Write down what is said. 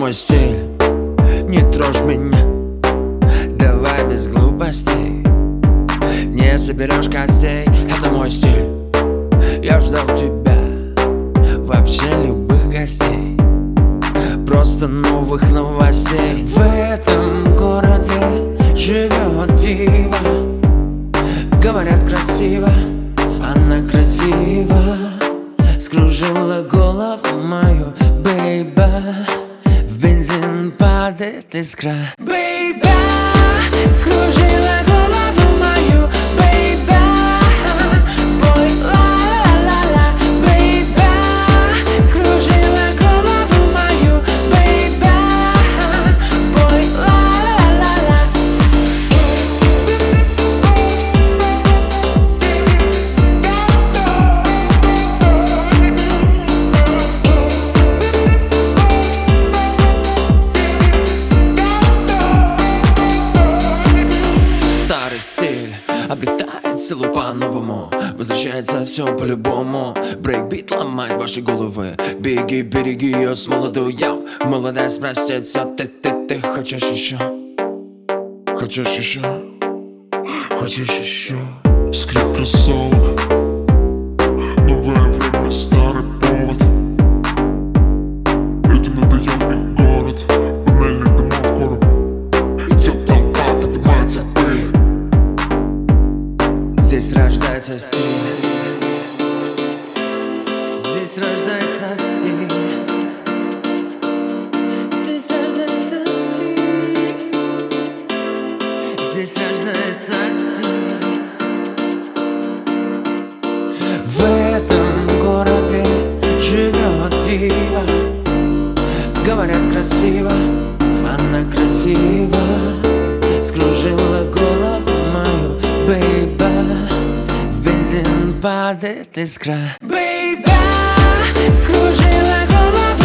мой стиль. Не трожь меня, давай без глупостей. Не соберешь костей, это мой стиль. Я ждал тебя, вообще любых гостей, просто новых новостей. В этом городе живет дива. Говорят, красиво, она красива. Скружила голову мою, бейба. В бензин падает искра, бейба. Скружила голову мою, бейба. Бой ла-ла-ла-ла, бейба. Скружила голову мою, бейба. Бой ла-ла-ла-ла. Старый стиль обретает силу по-новому. Возвращается все по-любому. Брейкбит ломает ваши головы. Беги, береги ее с молоду. Йоу, молодость простится. Ты хочешь еще? Хочешь еще? Хочешь еще? Скрип кроссовок, новое время, старый повод. Людям надоел их город, панельных домов короб. Идет толпа, поднимается пыль. Здесь рождается стиль. Здесь рождается стиль. Здесь рождается стиль. Здесь рождается стиль. В этом городе живет дива. Говорят, красиво, она красива. Скружила голову мою, бейба. В бензин падает искра, бейба. Скружила голову